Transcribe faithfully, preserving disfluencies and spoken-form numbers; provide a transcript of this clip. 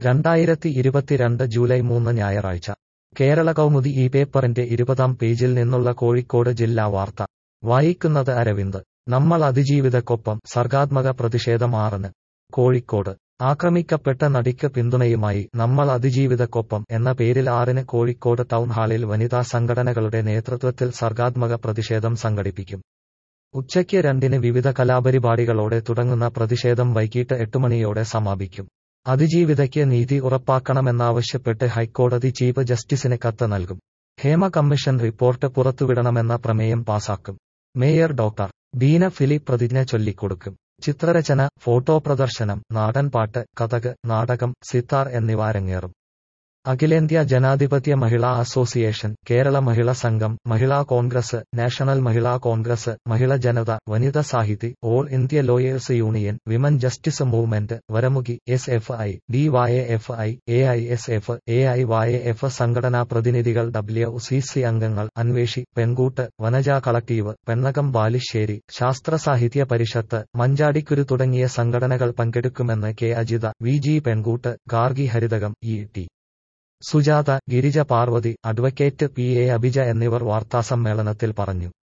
രണ്ടായിരത്തി ഇരുപത്തിരണ്ട് ജൂലൈ മൂന്ന് ഞായറാഴ്ച കേരള കൗമുദി ഈ പേപ്പറിന്റെ ഇരുപതാം പേജിൽ നിന്നുള്ള കോഴിക്കോട് ജില്ലാ വാർത്ത വായിക്കുന്നത് അരവിന്ദ്. നമ്മൾ അതിജീവിതക്കൊപ്പം സർഗാത്മക പ്രതിഷേധം ആറിന്. കോഴിക്കോട് ആക്രമിക്കപ്പെട്ട നടിക്ക് പിന്തുണയുമായി നമ്മൾ അതിജീവിതക്കൊപ്പം എന്ന പേരിൽ ആറിന് കോഴിക്കോട് ടൗൺ ഹാളിൽ വനിതാ സംഘടനകളുടെ നേതൃത്വത്തിൽ സർഗാത്മക പ്രതിഷേധം സംഘടിപ്പിക്കും. ഉച്ചയ്ക്ക് രണ്ടിന് വിവിധ കലാപരിപാടികളോടെ തുടങ്ങുന്ന പ്രതിഷേധം വൈകിട്ട് എട്ട് മണിയോടെ സമാപിക്കും. അതിജീവിതയ്ക്ക് നീതി ഉറപ്പാക്കണമെന്നാവശ്യപ്പെട്ട് ഹൈക്കോടതി ചീഫ് ജസ്റ്റിസിന് കത്ത് നൽകും. ഹേമ കമ്മീഷൻ റിപ്പോർട്ട് പുറത്തുവിടണമെന്ന പ്രമേയം പാസാക്കും. മേയർ ഡോക്ടർ ബീന ഫിലിപ്പ് പ്രതിജ്ഞ ചൊല്ലിക്കൊടുക്കും. ചിത്രരചന, ഫോട്ടോ പ്രദർശനം, നാടൻപാട്ട്, കഥക്, നാടകം, സിത്താർ എന്നിവ അരങ്ങേറും. അഖിലേന്ത്യാ ജനാധിപത്യ മഹിളാ association, Kerala Mahila Sangham, Mahila Congress, national Mahila Congress, Mahila Janata, Vanitha Sahithi, all India lawyers union, women justice movement, Varamukhi, S F I, D Y F I, A I S F, A I Y F സംഘടനാ പ്രതിനിധികൾ, ഡബ്ല്യു സി സി അംഗങ്ങൾ, അന്വേഷി, പെൺകൂട്ട്, വനജ കളക്ടീവ്, പെണ്ണകം ബാലുശ്ശേരി, ശാസ്ത്ര സാഹിത്യ പരിഷത്ത്, മഞ്ചാടിക്കുരു തുടങ്ങിയ സംഘടനകൾ പങ്കെടുക്കുമെന്ന് K Ajitha, V G Penkoottu, Gargi Harithakam, E T Sujatha, Girija Parvathy, advocate P A Abhija എന്നിവർ വാർത്താസമ്മേളനത്തിൽ പറഞ്ഞു.